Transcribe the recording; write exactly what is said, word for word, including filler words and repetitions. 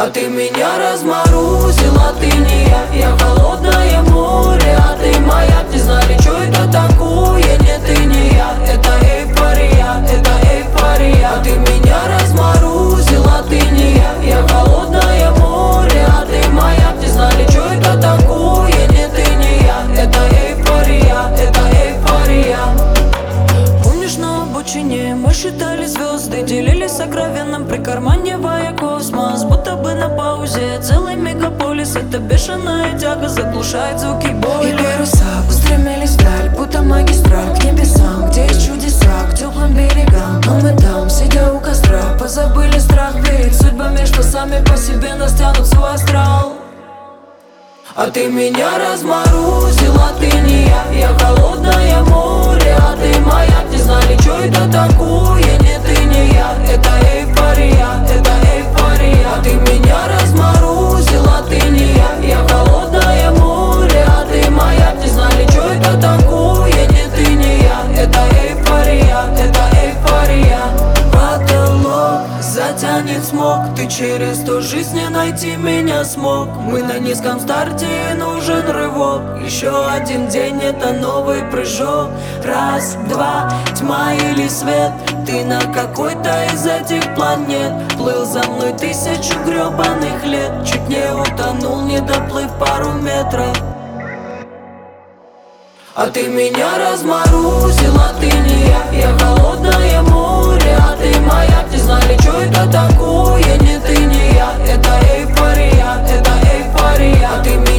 А ты меня разморозила, ты не я. Я холодное море, а ты маяк. Не знали, что это такое, нет, ты не я. Это эйфория, это эйфория. А ты меня разморозила, ты не я. Я холодное море, а ты маяк. Не знали, что это такое, нет, ты не я. Это эйфория, это эйфория. Помнишь, на обочине мы считали звезды, делились сокровенным, прикарманивая космос. Будто бы на паузе целый мегаполис. Это бешеная тяга заглушает звуки боли. И паруса устремились вдаль, будто магистраль к небесам, где есть чудеса, к теплым берегам. Но мы там, сидя у костра, позабыли страх перед судьбами, что сами по себе нас тянут в свой астрал. А ты меня разморозила, ты не я. Я холодное море, а ты маяк. Не знали, что это такое, нет, ты не я. Это эйфория, это эйфория. А ты меня разморозила, ты не я. Я холодное море, а ты маяк. Не знали, что это такое, нет, ты не я. Это эйфория, это эйфория. Потолок затянет смог, ты через сто жизней найти меня смог. Мы на низком старте, и нужен рывок. Еще один день, это новый прыжок. Раз, два, тьма или свет. Ты на какой-то из этих планет плыл за мной тысячу гребаных лет. Чуть не утонул, не доплыв пару метров. А ты меня разморозила, ты не я. Я холодное море, а ты маяк. Не знали, что это такое, нет, ты не я. Это эйфория, это эйфория. А ты меня